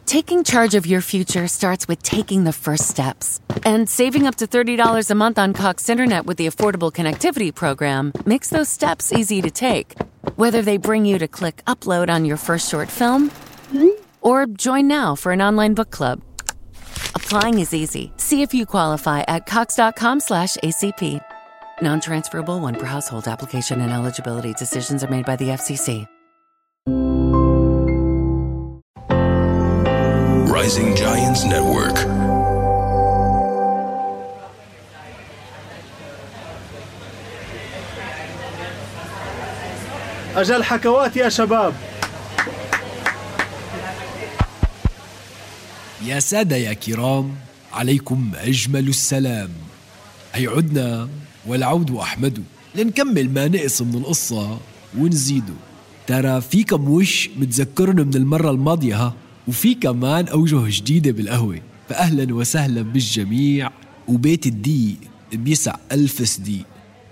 Taking charge of your future starts with taking the first steps. And saving up to $30 a month on Cox Internet with the Affordable Connectivity Program makes those steps easy to take. Whether they bring you to click upload on your first short film or join now for an online book club. Applying is easy. See if you qualify at cox.com/ACP. Non-transferable one per household. Application and eligibility decisions are made by the FCC. Rising Giants Network. أجل حكوات يا شباب. يا سادة يا كرام، عليكم أجمل السلام. هي عدنا والعود أحمد لنكمل ما نقص من القصة ونزيده. ترى في كم وش متذكرنا من المرة الماضية ها، وفي كمان أوجه جديدة بالقهوة. فأهلا وسهلا بالجميع، وبيت الدقيق بيسع 1000 صديق.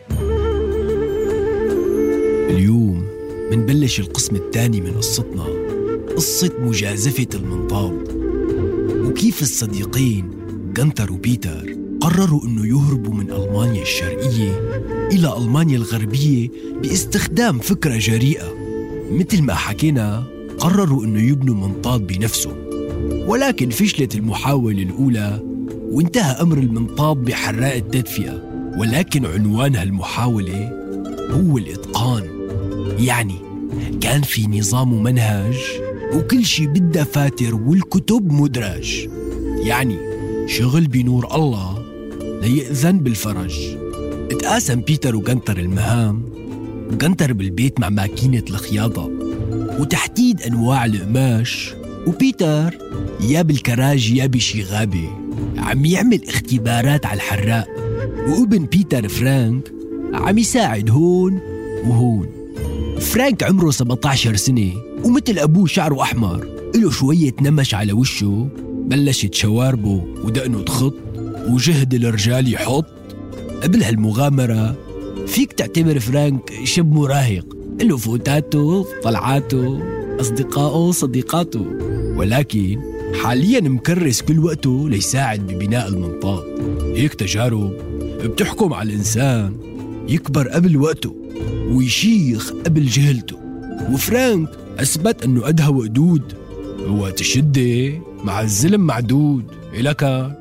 اليوم منبلش القسم الثاني من قصتنا، قصة مجازفة المنطاد، وكيف الصديقين غنتر وبيتر قرروا أنه يهربوا من ألمانيا الشرقية إلى ألمانيا الغربية باستخدام فكرة جريئة. مثل ما حكينا قرروا أنه يبنوا منطاد بنفسهم، ولكن فشلت المحاولة الأولى وانتهى أمر المنطاد بحراق التدفئة. ولكن عنوان هالمحاولة هو الإتقان، يعني كان في نظام ومنهج وكل شي بالدفاتر والكتب مدرج، يعني شغل بنور الله ليأذن بالفرج. اتقاسم بيتر وغنتر المهام، غنتر بالبيت مع ماكينة الخياطة وتحديد أنواع القماش، وبيتر يا بالكراج يا بشي غابة عم يعمل اختبارات على الحراق. وابن بيتر فرانك عم يساعد هون وهون. فرانك عمره 17 سنة ومثل أبوه شعره أحمر، إله شوية نمش على وشه، بلشت شواربه ودقنه تخط وجهد الرجال يحط. قبل هالمغامرة فيك تعتبر فرانك شاب مراهق، إله فوتاته طلعاته أصدقائه صديقاته، ولكن حالياً مكرس كل وقته ليساعد ببناء المنطاد. هيك تجارب بتحكم على الإنسان يكبر قبل وقته ويشيخ قبل جهلته. وفرانك أثبت أنه أدهى وقدود، وقت الشدة مع الزلم معدود. إلك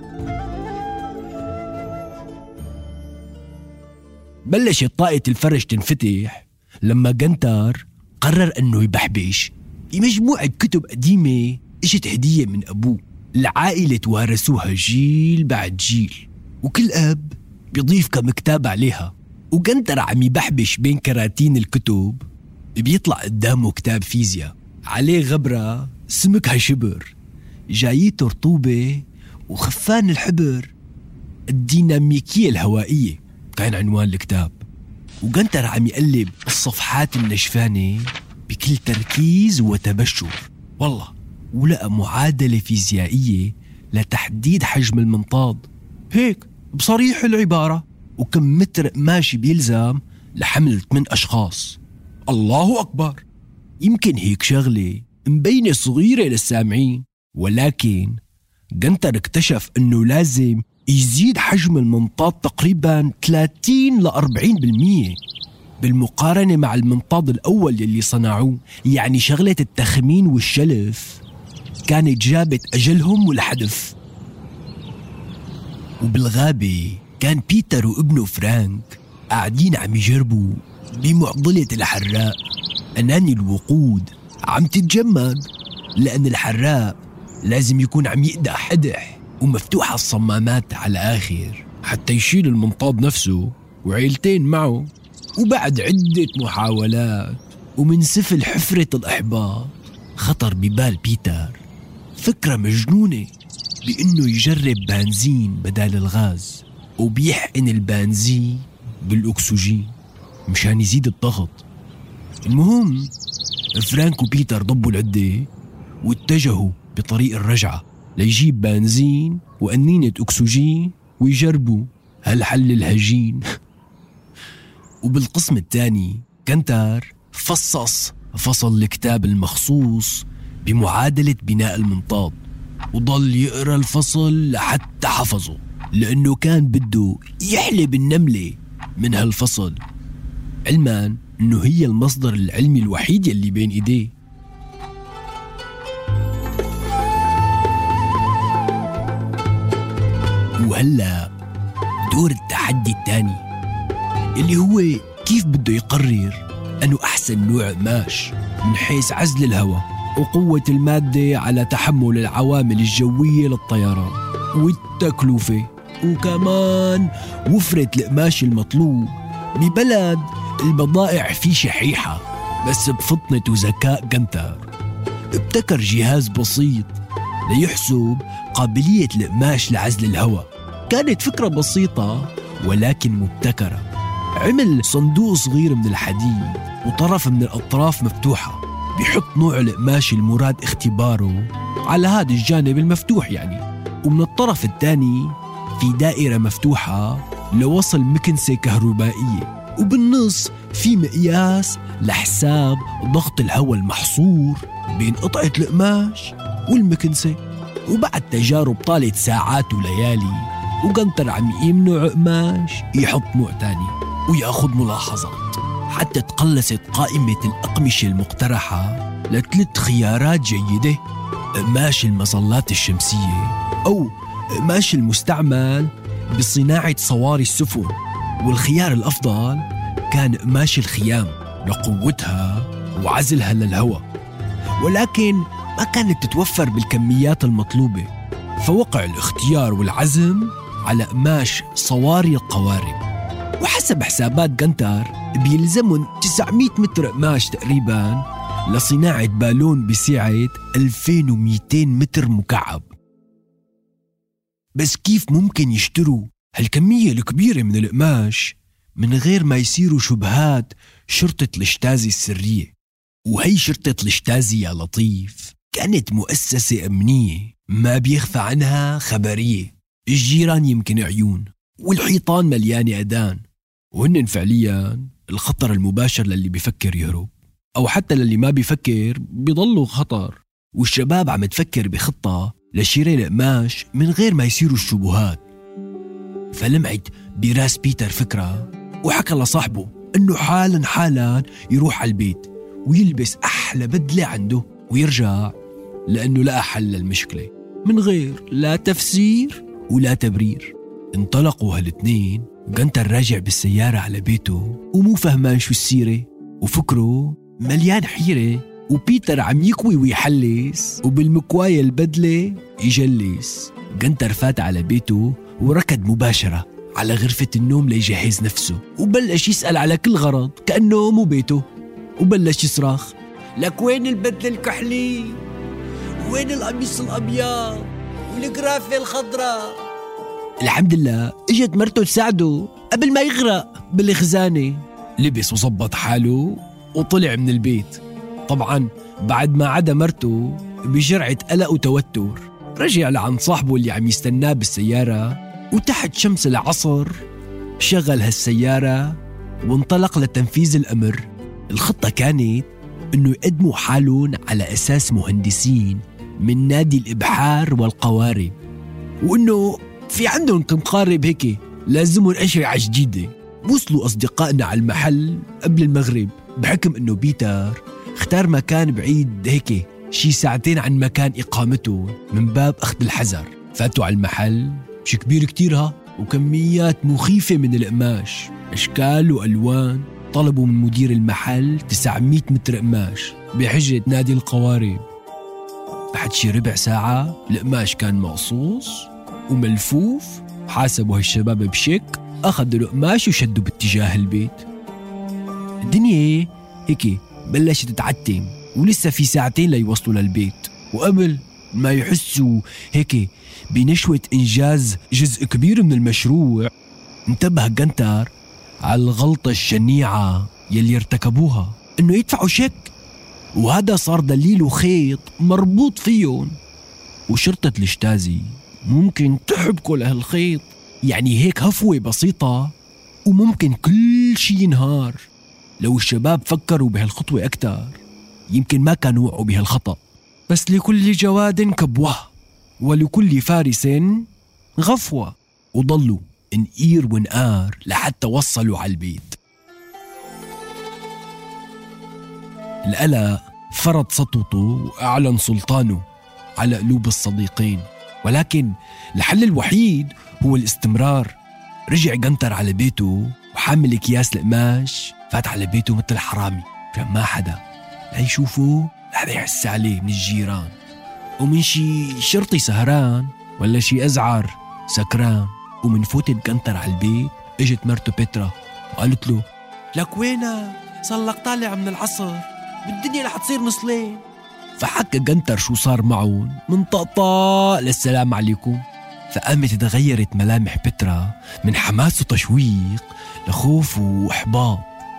بلشت طاقة الفرج تنفتح لما غنتر قرر أنه يبحبش بمجموعة كتب قديمة اجت هدية من أبوه. العائلة توارثوها جيل بعد جيل، وكل أب بيضيف كم كتاب عليها. وغنتر عم يبحبش بين كراتين الكتب، بيطلع قدامه كتاب فيزياء عليه غبرة سمكها شبر، جايته رطوبة وخفان الحبر، الديناميكية الهوائية كان عنوان الكتاب. وغنتر عم يقلب الصفحات النشفانة بكل تركيز وتبشر، والله ولقى معادلة فيزيائية لتحديد حجم المنطاد، هيك بصريح العبارة، وكم متر ماشي بيلزم لحمل 8 أشخاص. الله أكبر! يمكن هيك شغلة مبينة صغيرة للسامعين، ولكن غنتر اكتشف أنه لازم يزيد حجم المنطاد تقريباً 30 ل 40% بالمقارنة مع المنطاد الأول يلي صنعوه. يعني شغلة التخمين والشلف كانت جابت أجلهم والحدث. وبالغابة كان بيتر وابنه فرانك قاعدين عم يجربوا بمعضلة الحراق. أناني الوقود عم تتجمد لأن الحراق لازم يكون عم يقدح ومفتوحة الصمامات على آخر حتى يشيل المنطاد نفسه وعيلتين معه. وبعد عدة محاولات ومن سفل حفرة الإحباط خطر ببال بيتر فكرة مجنونة بأنه يجرب بنزين بدال الغاز، وبيحقن البنزين بالأكسجين مشان يزيد الضغط. المهم فرانك وبيتر ضبوا العدة واتجهوا بطريق الرجعة ليجيب بنزين وقنينة أكسجين ويجربوا هالحل الهجين. وبالقسم الثاني غنتر فصل الكتاب المخصوص بمعادلة بناء المنطاد، وضل يقرأ الفصل لحتى حفظه، لأنه كان بده يحلب النملة من هالفصل، علما أنه هي المصدر العلمي الوحيد يلي بين إيديه. وهلأ دور التحدي الثاني اللي هو كيف بده يقرر أنه أحسن نوع قماش من حيث عزل الهواء وقوة المادة على تحمل العوامل الجوية للطيران والتكلفة، وكمان وفرة القماش المطلوب ببلد البضائع فيه شحيحة. بس بفطنة وذكاء جنتر ابتكر جهاز بسيط ليحسب قابلية القماش لعزل الهواء. كانت فكرة بسيطة ولكن مبتكرة. عمل صندوق صغير من الحديد وطرف من الأطراف مفتوحة، بيحط نوع القماش المراد اختباره على هذا الجانب المفتوح يعني، ومن الطرف الثاني في دائرة مفتوحة لوصل مكنسة كهربائية، وبالنص في مقياس لحساب ضغط الهواء المحصور بين قطعة القماش والمكنسة. وبعد تجارب طالت ساعات وليالي، وجنتر عم يقيم نوع قماش يحط نوع تاني ويأخذ ملاحظات، حتى تقلصت قائمة الأقمشة المقترحة ل3 خيارات جيدة: قماش المظلات الشمسية، أو قماش المستعمل بصناعة صواري السفن، والخيار الأفضل كان قماش الخيام لقوتها وعزلها للهواء، ولكن ما كانت تتوفر بالكميات المطلوبة. فوقع الاختيار والعزم على قماش صواري القوارب، وحسب حسابات جنتر بيلزمن 900 متر قماش تقريبا لصناعة بالون بسعة 2200 متر مكعب. بس كيف ممكن يشتروا هالكمية الكبيرة من القماش من غير ما يصيروا شبهات شرطة الشتازي السرية؟ وهي شرطة الشتازي يا لطيف كانت مؤسسة أمنية ما بيخفى عنها خبرية. الجيران يمكن عيون، والحيطان مليانة أدان، وهن فعليا الخطر المباشر للي بيفكر يهرب، أو حتى للي ما بيفكر بيضلوا خطر. والشباب عم تفكر بخطة لشراء القماش من غير ما يصيروا الشبهات. فلمعت براس بيتر فكرة، وحكى لصاحبه أنه حالا يروح على البيت ويلبس أحلى بدلة عنده ويرجع، لأنه لقى حل للمشكلة من غير لا تفسير ولا تبرير. انطلقوا هالاثنين، جنتر راجع بالسيارة على بيته ومو فهمان شو السيرة، وفكره مليان حيرة، وبيتر عم يكوي ويحلس وبالمكواية البدلة يجلس. جنتر فات على بيته وركض مباشرة على غرفة النوم ليجهز نفسه، وبلش يسأل على كل غرض كأنه مو بيته، وبلش يصرخ: لك وين البدلة الكحلي؟ وين القميص الأبيض؟ والقرافة الخضراء؟ الحمد لله اجت مرته تساعده قبل ما يغرق بالخزانة. لبس وظبط حاله وطلع من البيت، طبعا بعد ما عدا مرته بجرعة قلق وتوتر. رجع لعند صاحبه اللي عم يستناه بالسيارة، وتحت شمس العصر شغل هالسيارة وانطلق لتنفيذ الأمر. الخطة كانت إنه يقدموا حالهم على أساس مهندسين من نادي الإبحار والقوارب، وإنه في عندهم كم قارب هيك لازمهم أشعة جديدة. وصلوا أصدقائنا على المحل قبل المغرب، بحكم إنه بيتر اختار مكان بعيد هيك شي 2 ساعة عن مكان إقامته من باب أخذ الحذر. فاتوا على المحل، مش كبير كتيرها، وكميات مخيفة من القماش أشكال وألوان. طلبوا من مدير المحل 900 متر قماش بحجة نادي القوارب. بعد شي ربع ساعة القماش كان مقصوص وملفوف. حاسبوا هالشباب بشك، أخذوا القماش وشدوا باتجاه البيت. الدنيا هيك بلشت تتعتم، ولسه في 2 ساعة ليوصلوا للبيت. وقبل ما يحسوا هيك بنشوة إنجاز جزء كبير من المشروع، انتبه جنتر على الغلطة الشنيعة يلي ارتكبوها، إنه يدفعوا شك، وهذا صار دليل وخيط مربوط فيهم. وشرطة الشتازي ممكن تحبكوا لهالخيط، يعني هيك هفوة بسيطة وممكن كل شي ينهار. لو الشباب فكروا بهالخطوة أكتر يمكن ما كانوا وقعوا بهالخطأ. بس لكل جواد كبوة ولكل فارس غفوة. وضلوا نقير ونقار لحتى وصلوا على البيت. القلق فرض سطوته وأعلن سلطانه على قلوب الصديقين، ولكن الحل الوحيد هو الاستمرار. رجع جنتر على بيته وحامل اكياس القماش، فات على بيته مثل حرامي عشان ما حدا لا يشوفه لا يحس عليه من الجيران ومن شي شرطي سهران ولا شي أزعر سكران. ومن فوتت جنتر على البيت اجت مرته بيترا وقالت له: لك وينك؟ صار لك طالع من العصر، بالدنيا رح تصير نص ليل. فحكى جنتر شو صار معهم من طقطق للسلام عليكم. فقامت تغيرت ملامح بيترا من حماس وتشويق لخوف وإحباط،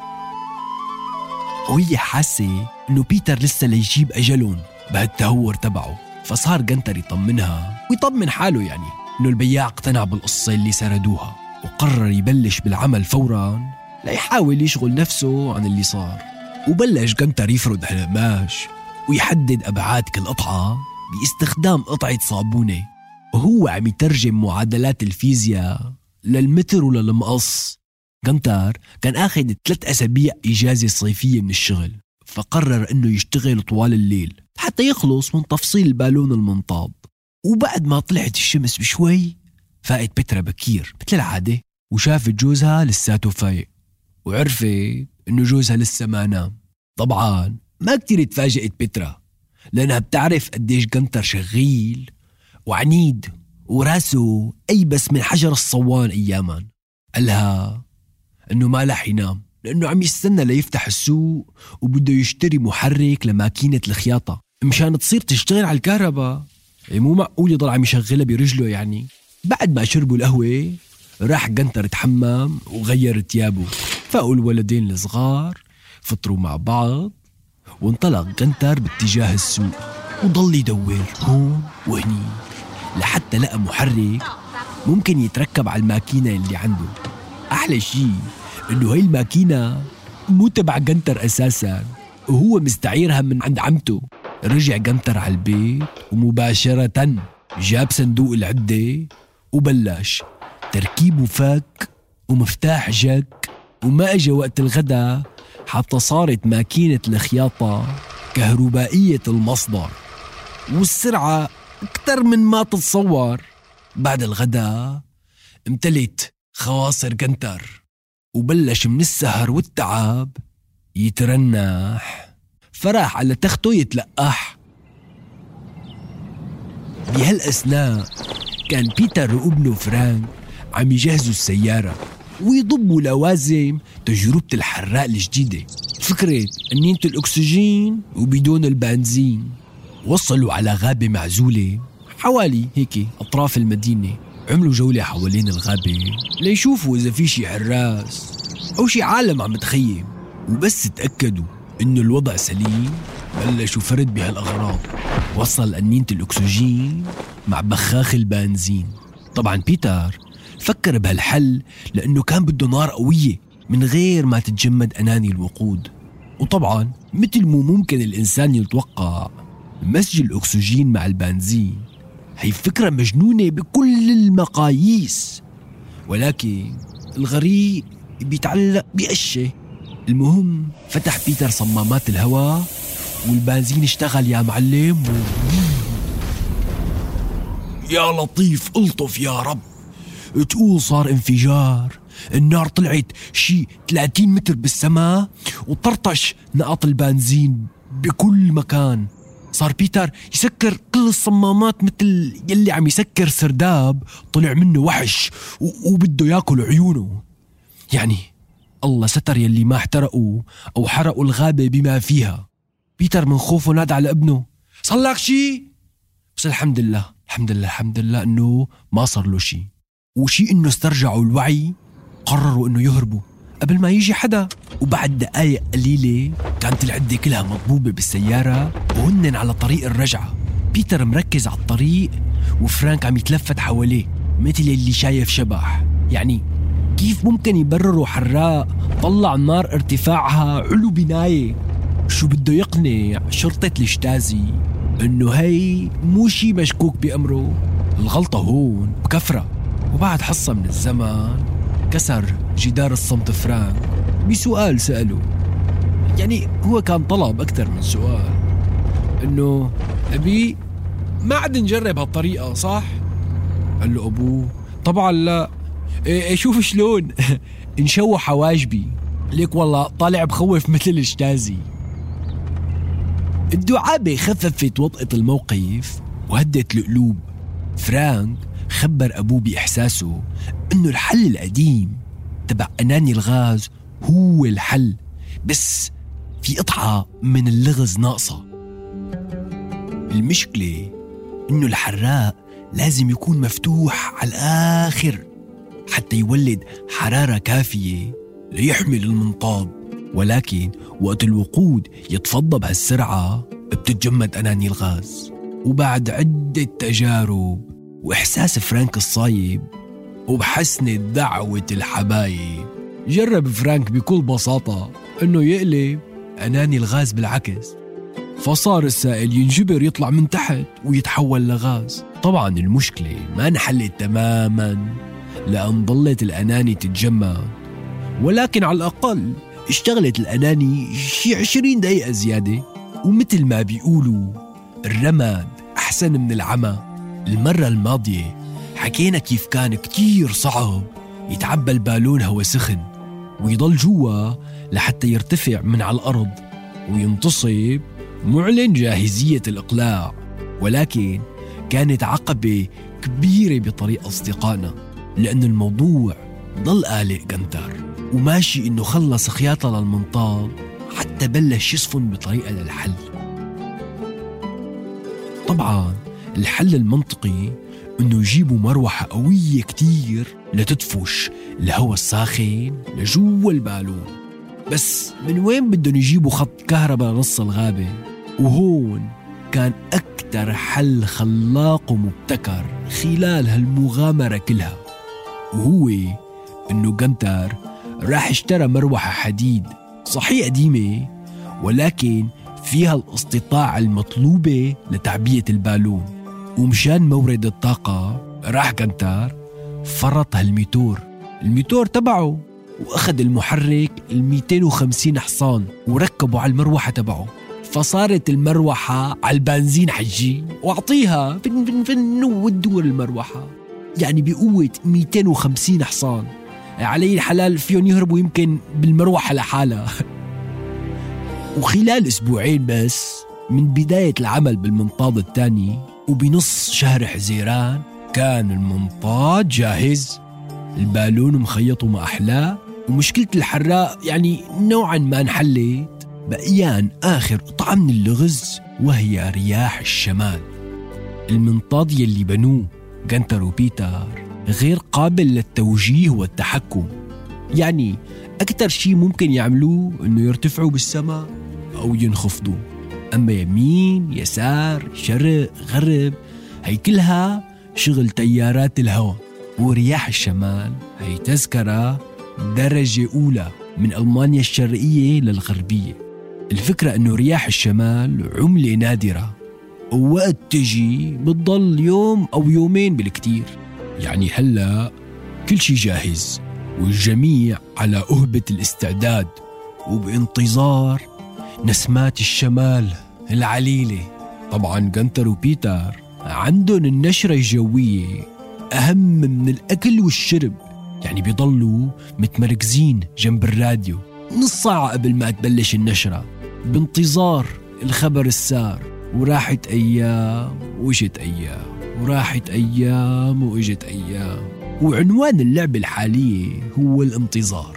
وهي حاسة إنه بيتر لسه ليجيب أجلهم بهالتهور تبعه. فصار جنتر يطمنها ويطمن حاله، يعني إنه البياع اقتنع بالقصة اللي سردوها وقرر يبلش بالعمل فوراً ليحاول يشغل نفسه عن اللي صار. وبلش جنتر يفرد هالقماش ويحدد أبعاد كل قطعة باستخدام قطعة صابونة، وهو عم يترجم معادلات الفيزياء للمتر وللمقص. جنتر كان أخذ 3 أسابيع إجازة صيفية من الشغل، فقرر أنه يشتغل طوال الليل حتى يخلص من تفصيل البالون المنطاد. وبعد ما طلعت الشمس بشوي فاقت بيترا بكير مثل العادة، وشافت جوزها لساته فايق، وعرفت أنه جوزها لسه ما نام. طبعا ما كتير تفاجئت بيترا، لأنها بتعرف قديش جنتر شغيل وعنيد وراسه أي بس من حجر الصوان أياما. قالها أنه ما رح ينام لأنه عم يستنى ليفتح السوق وبده يشتري محرك لماكينة الخياطة مشان تصير تشتغل على الكهرباء. مو معقول يضل عم يشغلها برجله يعني. بعد ما شربوا القهوة راح جنتر تحمم وغير تيابه. فاقوا الولدين الصغار فطروا مع بعض، وانطلق جنتر باتجاه السوق وضل يدور هون وهني لحتى لقى محرك ممكن يتركب على الماكينة اللي عنده. أحلى شيء إنه هاي الماكينة مو تبع جنتر أساساً، وهو مستعيرها من عند عمته. رجع جنتر على البيت ومباشرة جاب صندوق العدة وبلش تركيب وفك ومفتاح جك. وما اجى وقت الغداء حتى صارت ماكينة الخياطة كهربائية المصدر، والسرعة أكتر من ما تتصور. بعد الغداء امتلت خواصر جنتر وبلش من السهر والتعب يترنح، فراح على تخته يتلقح. بهالأثناء كان بيتر وابنه فرانك عم يجهزوا السيارة ويضبوا لوازم تجربة الحراق الجديدة، فكرة أنينة الأكسجين وبدون البنزين. وصلوا على غابة معزولة حوالي هيك أطراف المدينة. عملوا جولة حوالين الغابة ليشوفوا إذا في شي حراس أو شي عالم عم تخيم، وبس تأكدوا إنه الوضع سليم بلشوا فرد بهالأغراض. وصل أنينة الأكسجين مع بخاخ البنزين. طبعا بيتر فكر بهالحل لأنه كان بده نار قوية من غير ما تتجمد أناني الوقود. وطبعا مثل مو ممكن الإنسان يتوقع مزج الأكسجين مع البنزين هي فكرة مجنونة بكل المقاييس، ولكن الغريب بيتعلق بقشة. المهم فتح بيتر صمامات الهواء والبنزين اشتغل يا معلم يا لطيف الطف يا رب. تقول صار انفجار، النار طلعت شي 30 متر بالسماء وطرطش نقط البنزين بكل مكان. صار بيتر يسكر كل الصمامات مثل يلي عم يسكر سرداب طلع منه وحش وبده ياكل عيونه. يعني الله ستر يلي ما احترقوا أو حرقوا الغابة بما فيها. بيتر من خوفه نادى على ابنه: صار لك شي؟ بس الحمد لله الحمد لله الحمد لله إنه ما صار له شي. وشي إنه استرجعوا الوعي قرروا إنه يهربوا قبل ما يجي حدا. وبعد دقايق قليلة كانت العدة كلها مضبوبة بالسيارة وهنن على طريق الرجعة. بيتر مركز على الطريق وفرانك عم يتلفت حواليه مثل اللي شايف شبح. يعني كيف ممكن يبرروا حراق طلع النار ارتفاعها علو بناية؟ شو بده يقنع شرطة الشتازي إنه هي مو شي مشكوك بأمره، الغلطة هون بكفرة. وبعد حصة من الزمن كسر جدار الصمت فرانك بسؤال سأله، يعني هو كان طلب أكتر من سؤال، إنه أبي ما عاد نجرب هالطريقة صح؟ قال له أبوه طبعا لا. شوف شلون نشوح حواجبي ليك والله طالع بخوف مثل الشتازي. الدعابة خففت وطأة الموقف وهدت القلوب. فرانك خبر أبوه بإحساسه إنه الحل القديم تبع أناني الغاز هو الحل، بس في قطعة من اللغز ناقصة. المشكلة إنه الحراق لازم يكون مفتوح على الآخر حتى يولد حرارة كافية ليحمل المنطاد، ولكن وقت الوقود يتفضى بهالسرعة بتتجمد أناني الغاز. وبعد عدة تجارب وإحساس فرانك الصايب وبحسنة دعوة الحبايب، جرب فرانك بكل بساطة إنه يقلب أناني الغاز بالعكس، فصار السائل ينجبر يطلع من تحت ويتحول لغاز. طبعا المشكلة ما انحلت تماما لأن ضلت الأناني تتجمد، ولكن على الأقل اشتغلت الأناني شي 20 دقيقة زيادة. ومثل ما بيقولوا الرماد أحسن من العمى. المرة الماضية حكينا كيف كان كتير صعب يتعبى البالون هوا سخن ويضل جوا لحتى يرتفع من على الأرض وينتصب معلن جاهزية الإقلاع، ولكن كانت عقبة كبيرة بطريق أصدقائنا، لأن الموضوع ضل قالق جنتر وماشي إنه خلص خياطة للمنطاد حتى بلش يصفن بطريقة للحل. طبعا الحل المنطقي إنه يجيبوا مروحة قوية كتير لتدفش الهواء الساخن لجوا البالون، بس من وين بدهم يجيبوا خط كهرباء لنص الغابة؟ وهون كان أكتر حل خلاق ومبتكر خلال هالمغامرة كلها، وهو إنه جنتر راح اشترى مروحة حديد صحيح قديمة ولكن فيها الاستطاعة المطلوبة لتعبية البالون. ومشان مورد الطاقة راح جنتر فرط الميتور تبعه وأخذ المحرك 250 حصان وركبوا على المروحة تبعه، فصارت المروحة على البنزين حجي وأعطيها فن ودور المروحة، يعني بقوة 250 حصان علي الحلال فيهم يهربوا يمكن بالمروحة لحالها. وخلال أسبوعين بس من بداية العمل بالمنطاد الثاني وبنص شهر حزيران كان المنطاد جاهز، البالون مخيط وما أحلاه، ومشكلة الحراق يعني نوعا ما انحلت. بقيان آخر قطعة من اللغز وهي رياح الشمال. المنطاد يلي بنوه جنتر وبيتر غير قابل للتوجيه والتحكم، يعني أكتر شيء ممكن يعملوه إنه يرتفعوا بالسماء أو ينخفضوا، أما يمين يسار شرق غرب هي كلها شغل تيارات الهواء. ورياح الشمال هي تذكرة درجة أولى من ألمانيا الشرقية للغربية. الفكرة أنه رياح الشمال عملة نادرة ووقت تجي بتضل يوم أو يومين بالكتير، يعني هلأ كل شي جاهز والجميع على أهبة الاستعداد وبانتظار نسمات الشمال العليلة. طبعا جنتر وبيتر عندهم النشرة الجوية أهم من الأكل والشرب، يعني بيضلوا متمركزين جنب الراديو نص ساعة قبل ما تبلش النشرة بانتظار الخبر السار. وراحت أيام وإجت أيام وراحت أيام وإجت أيام، وعنوان اللعبة الحالية هو الانتظار.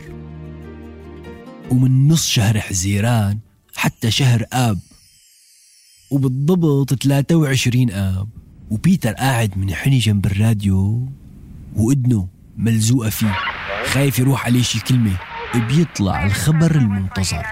ومن نص شهر حزيران حتى شهر آب، وبالضبط 23 آب، وبيتر قاعد منحني جنب الراديو وإذنه ملزوقة فيه خايف يروح عليه شي كلمة. بيطلع الخبر المنتظر.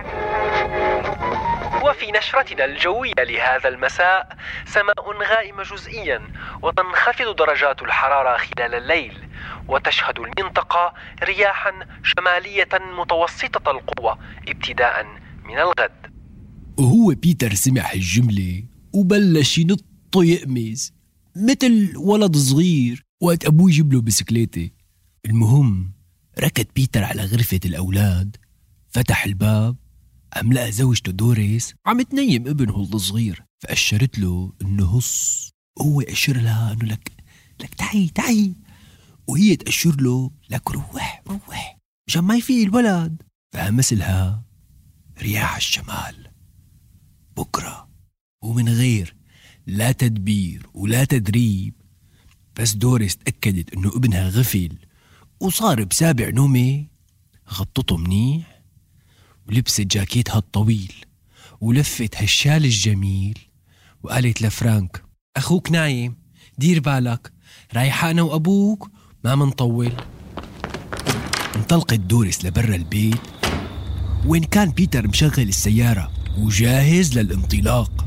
وفي نشرتنا الجوية لهذا المساء سماء غائمة جزئيا وتنخفض درجات الحرارة خلال الليل، وتشهد المنطقة رياحا شمالية متوسطة القوة ابتداء من الغد. وهو بيتر سمع الجملة وبلش ينط يقمز مثل ولد صغير وقت أبوه يجيب له بسكليتة. المهم ركض بيتر على غرفة الأولاد، فتح الباب، عم لقى زوجته دوريس عم تنيم ابنه الصغير، فأشرت له إنه هص. هو أشر لها إنه لك تعي، وهي تأشر له لك روح مشان ما يفيق الولد. فهمسلها رياح الشمال بكرة، ومن غير لا تدبير ولا تدريب، بس دوريس تأكدت إنه ابنها غفل وصار بسابع نومه، غطته منيح ولبست جاكيتها الطويل ولفت هالشال الجميل، وقالت لفرانك أخوك نايم، دير بالك، رايحة أنا وأبوك ما منطول. انطلقت دوريس لبرا البيت وين كان بيتر مشغل السيارة وجاهز للانطلاق.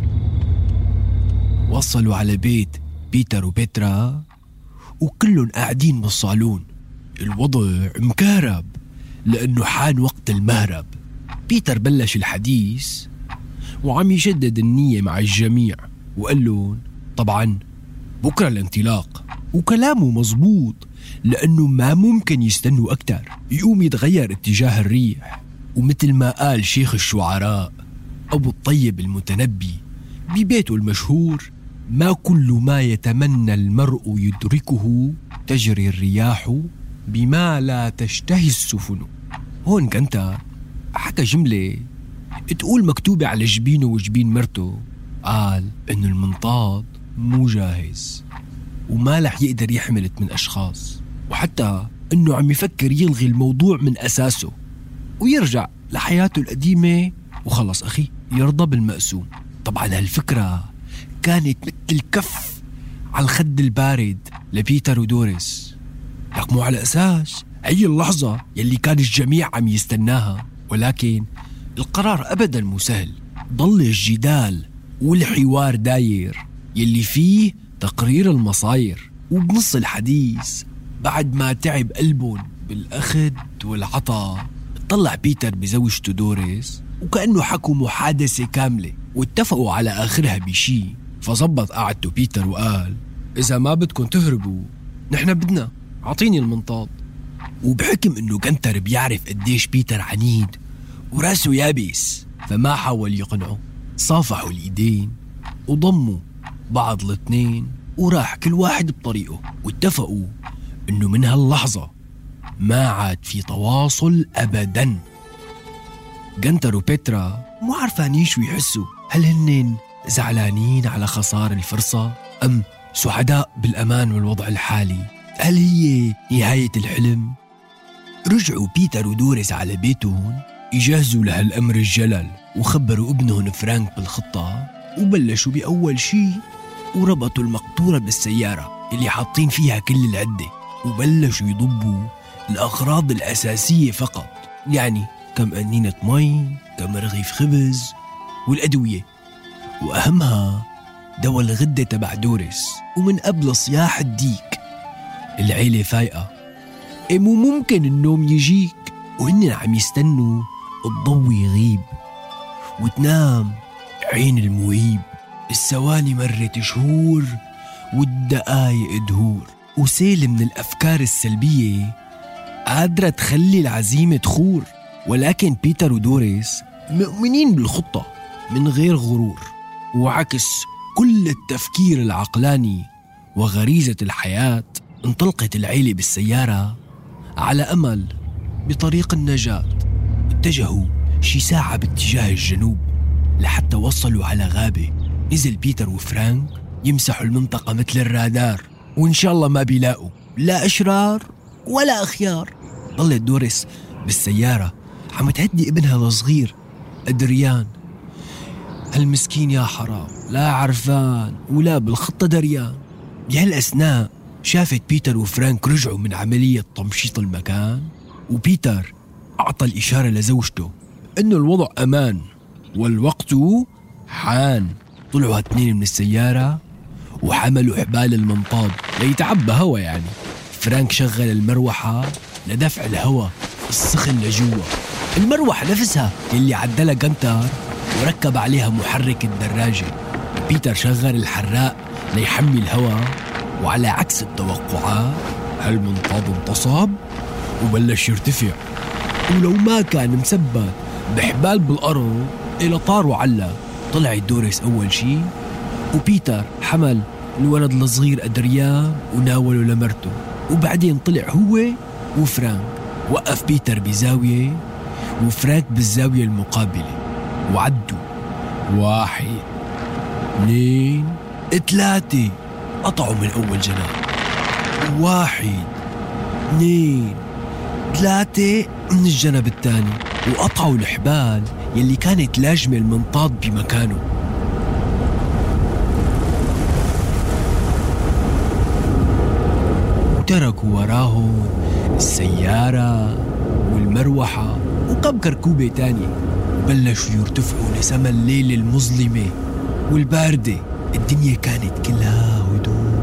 وصلوا على بيت بيتر وبيترا وكلهم قاعدين بالصالون. الوضع مكهرب لأنه حان وقت المهرب. بيتر بلش الحديث وعم يشدد النية مع الجميع وقال لهم طبعا بكرة الانطلاق، وكلامه مزبوط لأنه ما ممكن يستنوا أكتر، يقوم يتغير اتجاه الريح. ومثل ما قال شيخ الشعراء أبو الطيب المتنبي ببيته المشهور: ما كل ما يتمنى المرء يدركه، تجري الرياح بما لا تشتهي السفن. هون كنت حكى جملة تقول مكتوبة على جبينه وجبين مرته، قال إنه المنطاد مو جاهز وما رح يقدر يحمل 8 أشخاص، وحتى إنه عم يفكر يلغي الموضوع من أساسه ويرجع لحياته القديمة وخلص أخي يرضى بالمقسوم. طبعا هالفكرة كانت مثل الكف على الخد البارد لبيتر ودوريس، لك مو على أساس هي اللحظة يلي كان الجميع عم يستناها. ولكن القرار أبدا مو سهل، ضل الجدال والحوار داير يلي فيه تقرير المصاير. وبنص الحديث بعد ما تعب قلبهم بالأخذ والعطاء، طلع بيتر بزوجته دوريس وكأنه حكوا محادثة كاملة واتفقوا على آخرها بشي. فظبط قعدته بيتر وقال إذا ما بدكم تهربوا نحن بدنا، عطيني المنطاد. وبحكم إنه جنتر بيعرف قديش بيتر عنيد وراسه يابس، فما حاول يقنعه. صافحوا الإيدين وضموا بعض الاثنين وراح كل واحد بطريقه، واتفقوا إنه من هاللحظة ما عاد في تواصل أبداً. جنتر وبيترا مو عارفانين شو يحسوا، هل هنن زعلانين على خسار الفرصة أم سعداء بالأمان والوضع الحالي؟ هل هي نهاية الحلم؟ رجعوا بيتر ودوريس على بيتهم يجهزوا لهالأمر الجلل، وخبروا ابنهم فرانك بالخطة، وبلشوا بأول شي وربطوا المقطورة بالسيارة اللي حاطين فيها كل العدة، وبلشوا يضبوا الأغراض الأساسية فقط، يعني كم قنينة مي، كم رغيف خبز، والأدوية، وأهمها دواء الغدة تبع دوريس. ومن قبل صياح الديك العيلة فايقة، مو ممكن النوم يجيك وهن عم يستنوا الضوء يغيب وتنام عين المهيب. الثواني مرت شهور والدقايق دهور، وسيل من الأفكار السلبية قادرة تخلي العزيمة تخور. ولكن بيتر ودوريس مؤمنين بالخطة من غير غرور، وعكس كل التفكير العقلاني وغريزة الحياة، انطلقت العيلة بالسيارة على أمل بطريق النجاة. اتجهوا شي ساعة باتجاه الجنوب لحتى وصلوا على غابة. نزل بيتر وفرانك يمسحوا المنطقة مثل الرادار، وإن شاء الله ما بيلاقوا لا أشرار ولا أخيار. ضلت دوريس بالسيارة عم تهدي ابنها الصغير أدريان. هالمسكين يا حرام لا عرفان ولا بالخطة دريان. بهالأثناء شافت بيتر وفرانك رجعوا من عملية تمشيط المكان، وبيتر أعطى الإشارة لزوجته إنه الوضع أمان والوقت حان. طلعوا هالتنين من السيارة وحملوا حبال المنطاد ليتعبى هوا، يعني فرانك شغل المروحة لدفع الهوا السخن لجوا. المروحة نفسها اللي عدلها جنتر وركب عليها محرك الدراجة. بيتر شغل الحراق ليحمي الهواء، وعلى عكس التوقعات هالمنطاد انتصب وبلش يرتفع، ولو ما كان مثبت بحبال بالأرض إلى طار وعلى. طلع دوريس أول شي، وبيتر حمل الولد الصغير أدريان وناوله لمرته، وبعدين طلع هو وفرانك. وقف بيتر بزاوية وفرانك بالزاوية المقابلة، وعدوا 1 2 3، قطعوا من أول جناح. 1 2 3 من الجنب الثاني، وقطعوا الحبال يلي كانت لاجمة المنطاد بمكانه. وتركوا وراهم السيارة والمروحة وكم كركوبة تانية، وبلشوا يرتفعوا لسما الليل المظلمة والباردة. الدنيا كانت كلها هدوء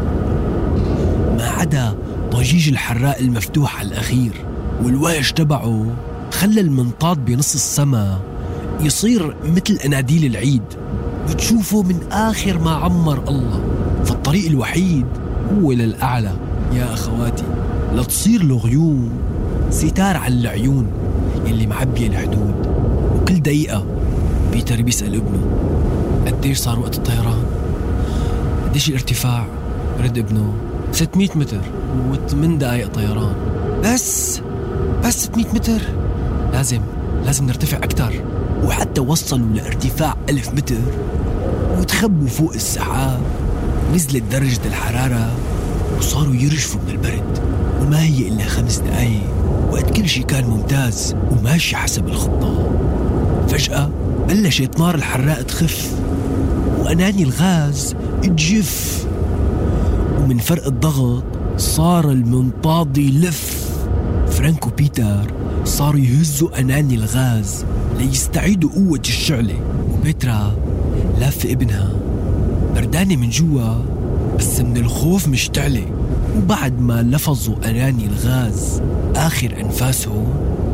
ما عدا ضجيج الحراق المفتوح الأخير، والوهج تبعه خلى المنطاد بنص السما يصير مثل أناديل العيد، بتشوفه من آخر ما عمر الله. فالطريق الوحيد هو للأعلى يا أخواتي، لتصير له غيوم، ستار على العيون يلي معبية الحدود. وكل دقيقة بيتر بيسأل ابنه قديش صار وقت الطيران، قديش الارتفاع. رد ابنه 600 متر و8 دقايق طيران. بس 600 متر، لازم نرتفع أكتر. وحتى وصلوا لارتفاع 1000 متر وتخبوا فوق السحاب، نزلت درجة الحرارة وصاروا يرجفوا من البرد. وما هي إلا 5 دقايق وقت كل شي كان ممتاز وماشي حسب الخطة. فجأة بلشت نار الحراق تخف وأناني الغاز تجف، ومن فرق الضغط صار المنطاد يلف. فرانك وبيتر صاروا يهزوا أناني الغاز ليستعيدوا قوة الشعلة، وبيترا لافة ابنها بردانة من جوا بس من الخوف مشتعلة. وبعد ما لفظوا أناني الغاز آخر أنفاسهم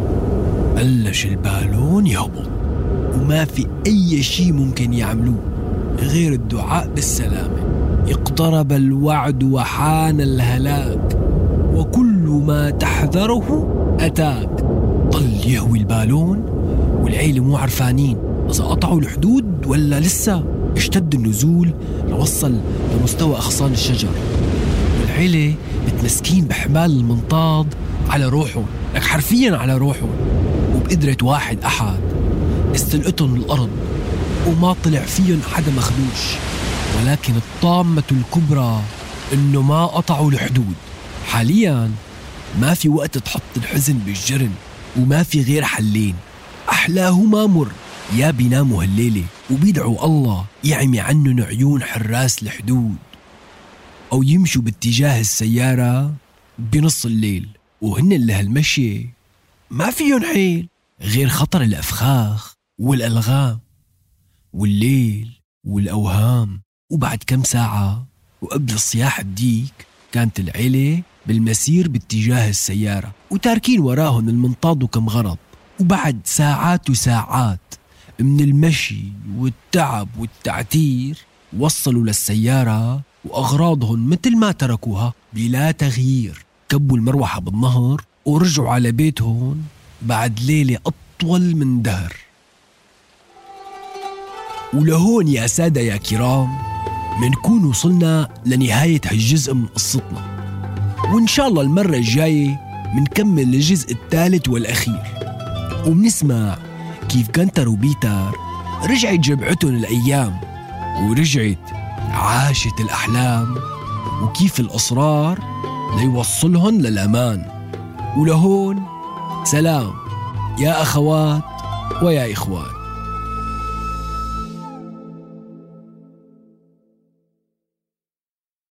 بلش البالون يهبط، وما في أي شيء ممكن يعملوه غير الدعاء بالسلامة. اقترب الوعد وحان الهلاك، وكل ما تحذره أتاك. ضل يهوي البالون والعيلة مو عرفانين إذا قطعوا الحدود ولا لسه. اشتد النزول لوصل لمستوى أغصان الشجر، والعيلة متمسكين بحبال المنطاد على روحهم، لك حرفيا على روحهم. وبقدرة واحد أحد استلقتهم الأرض وما طلع فيهم حدا مخدوش. ولكن الطامة الكبرى إنه ما قطعوا الحدود. حاليا ما في وقت تحط الحزن بالجرن، وما في غير حلين أحلاهما مر. يا بيناموا هالليلة وبيدعوا الله يعمي عنهم عيون حراس الحدود، أو يمشوا باتجاه السيارة بنص الليل وهن اللي هالمشي ما فيهم حيل غير خطر الأفخاخ والألغام والليل والأوهام. وبعد كم ساعة وقبل صياح الديك كانت العيلة بالمسير باتجاه السيارة وتاركين وراهم المنطاد وكم غرض. وبعد ساعات وساعات من المشي والتعب والتعتير وصلوا للسيارة وأغراضهم مثل ما تركوها بلا تغيير. كبوا المروحة بالنهر ورجعوا على بيتهم بعد ليلة أطول من دهر. ولهون يا سادة يا كرام منكون وصلنا لنهاية هالجزء من قصتنا، وإن شاء الله المرة الجاية منكمل الجزء الثالث والأخير، ومنسمع كيف جنتر وبيتر رجعت جمعتهم الأيام ورجعت عاشت الأحلام، وكيف الأصرار ليوصلهن للأمان. ولهون سلام يا أخوات ويا إخوات.